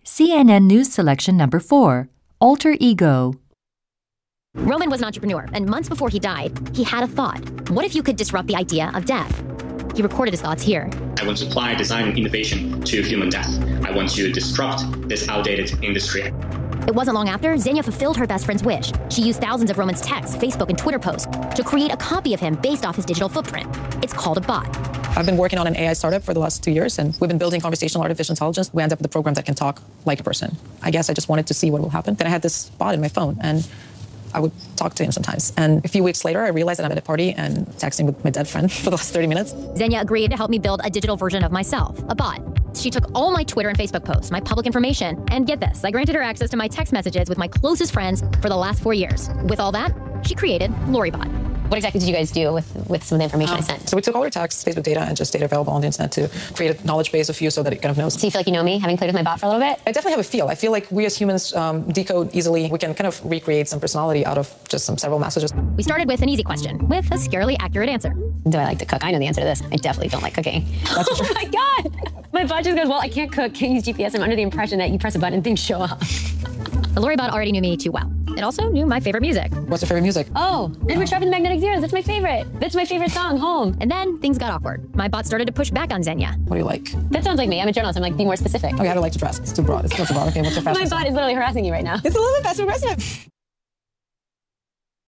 CNN News Selection Number 4, Alter Ego. Roman was an entrepreneur, and months before he died, he had a thought. What if you could disrupt the idea of death? He recorded his thoughts here. I want to apply design and innovation to human death. I want to disrupt this outdated industry. It wasn't long after, Xenia fulfilled her best friend's wish. She used thousands of Roman's texts, Facebook, and Twitter posts to create a copy of him based off his digital footprint. It's called a bot. I've been working on an AI startup for the last 2 years, and we've been building conversational artificial intelligence. We end up with a program that can talk like a person. I guess I just wanted to see what will happen. Then I had this bot in my phone, and I would talk to him sometimes. And a few weeks later, I realized that I'm at a party and texting with my dead friend for the last 30 minutes. Xenia agreed to help me build a digital version of myself, a bot. She took all my Twitter and Facebook posts, my public information, and get this, I granted her access to my text messages with my closest friends for the last 4 years. With all that, she created LoriBot. What exactly did you guys do with some of the information I sent? So we took all our texts, Facebook data, and just data available on the internet to create a knowledge base of you so that it kind of knows. Do you feel like you know me, having played with my bot for a little bit? I definitely have a feel. I feel like we as humans decode easily. We can kind of recreate some personality out of just several messages. We started with an easy question, with a scarily accurate answer. Do I like to cook? I know the answer to this. I definitely don't like cooking. That's for sure. Oh my God! My bot just goes, well, I can't cook, can't use GPS. I'm under the impression that you press a button and things show up. The LoriBot already knew me too well. It also knew my favorite music. What's your favorite music? Oh, Edward Sharpe and the Magnetic Zeros. That's my favorite. That's my favorite song, Home. And then things got awkward. My bot started to push back on Xenia. What do you like? That sounds like me. I'm a journalist. I'm like, be more specific. Okay, how do you like to dress? It's too broad. It's not too broad. Okay, what's your fashion My bot is literally harassing you right now. It's a little bit passive aggressive.